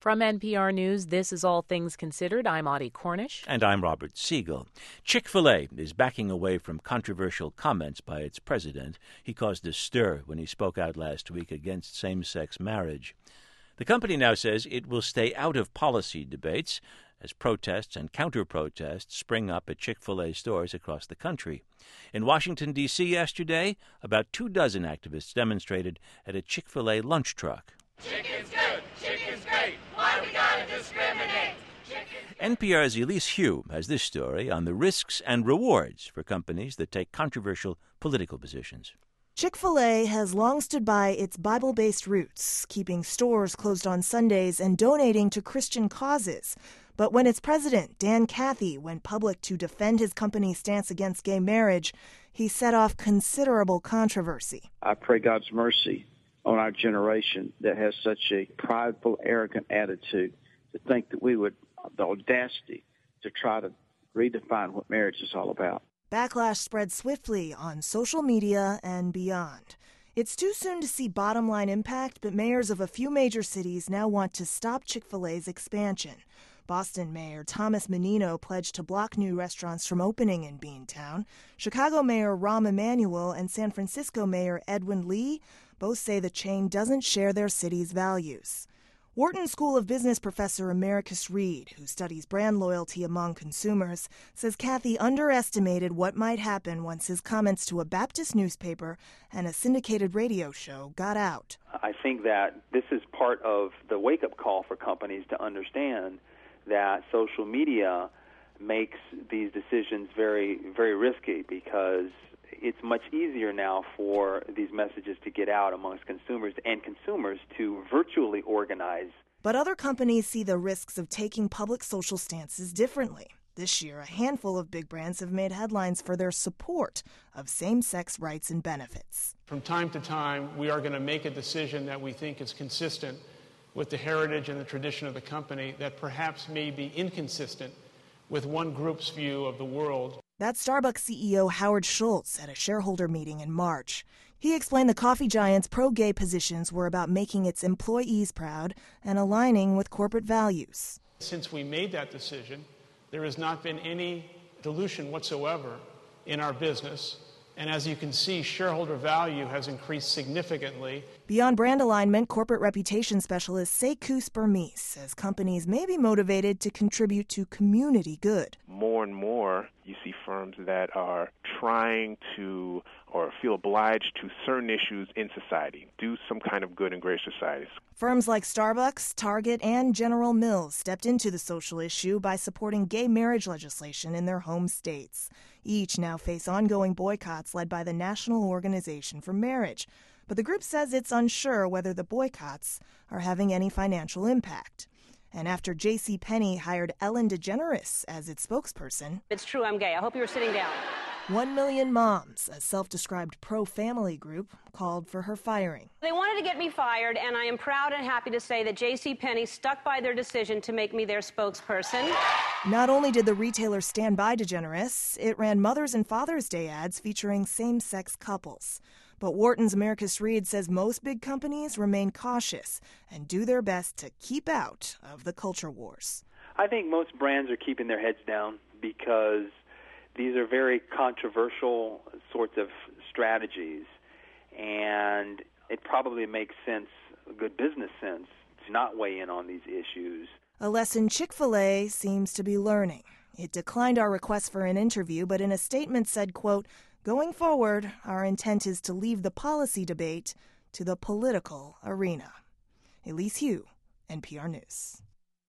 From NPR News, this is All Things Considered. I'm Audie Cornish. And I'm Robert Siegel. Chick-fil-A is backing away from controversial comments by its president. He caused a stir when he spoke out last week against same-sex marriage. The company now says it will stay out of policy debates as protests and counter-protests spring up at Chick-fil-A stores across the country. In Washington, D.C. yesterday, about 24 activists demonstrated at a Chick-fil-A lunch truck. Chicken's good, chicken's great, why we gotta discriminate? NPR's Elise Hu has this story on the risks and rewards for companies that take controversial political positions. Chick-fil-A has long stood by its Bible-based roots, keeping stores closed on Sundays and donating to Christian causes. But when its president, Dan Cathy, went public to defend his company's stance against gay marriage, he set off considerable controversy. I pray God's mercy on our generation that has such a prideful, arrogant attitude to think that we would, the audacity to try to redefine what marriage is all about. Backlash spread swiftly on social media and beyond. It's too soon to see bottom-line impact, but mayors of a few major cities now want to stop Chick-fil-A's expansion. Boston Mayor Thomas Menino pledged to block new restaurants from opening in Beantown. Chicago Mayor Rahm Emanuel and San Francisco Mayor Edwin Lee both say the chain doesn't share their city's values. Wharton School of Business professor Americus Reed, who studies brand loyalty among consumers, says Cathy underestimated what might happen once his comments to a Baptist newspaper and a syndicated radio show got out. I think that this is part of the wake-up call for companies to understand that social media makes these decisions very, very risky because it's much easier now for these messages to get out amongst consumers and consumers to virtually organize. But other companies see the risks of taking public social stances differently. This year, a handful of big brands have made headlines for their support of same-sex rights and benefits. From time to time, we are going to make a decision that we think is consistent with the heritage and the tradition of the company that perhaps may be inconsistent with one group's view of the world. That's Starbucks CEO Howard Schultz at a shareholder meeting in March. He explained the coffee giant's pro-gay positions were about making its employees proud and aligning with corporate values. Since we made that decision, there has not been any dilution whatsoever in our business. And as you can see, shareholder value has increased significantly. Beyond brand alignment, corporate reputation specialist Sekou Spermis says companies may be motivated to contribute to community good. More and more, you see firms that are trying to or feel obliged to certain issues in society, do some kind of good in great societies. Firms like Starbucks, Target, and General Mills stepped into the social issue by supporting gay marriage legislation in their home states. Each now face ongoing boycotts led by the National Organization for Marriage. But the group says it's unsure whether the boycotts are having any financial impact. And after JCPenney hired Ellen DeGeneres as its spokesperson... It's true, I'm gay. I hope you were sitting down. 1 Million Moms, a self-described pro-family group, called for her firing. They wanted to get me fired, and I am proud and happy to say that JCPenney stuck by their decision to make me their spokesperson. Not only did the retailer stand by DeGeneres, it ran Mother's and Father's Day ads featuring same-sex couples. But Wharton's Americus Reed says most big companies remain cautious and do their best to keep out of the culture wars. I think most brands are keeping their heads down because these are very controversial sorts of strategies, and it probably makes sense, good business sense, to not weigh in on these issues. A lesson Chick-fil-A seems to be learning. It declined our request for an interview, but in a statement said, quote, "Going forward, our intent is to leave the policy debate to the political arena." Elise Hu, NPR News.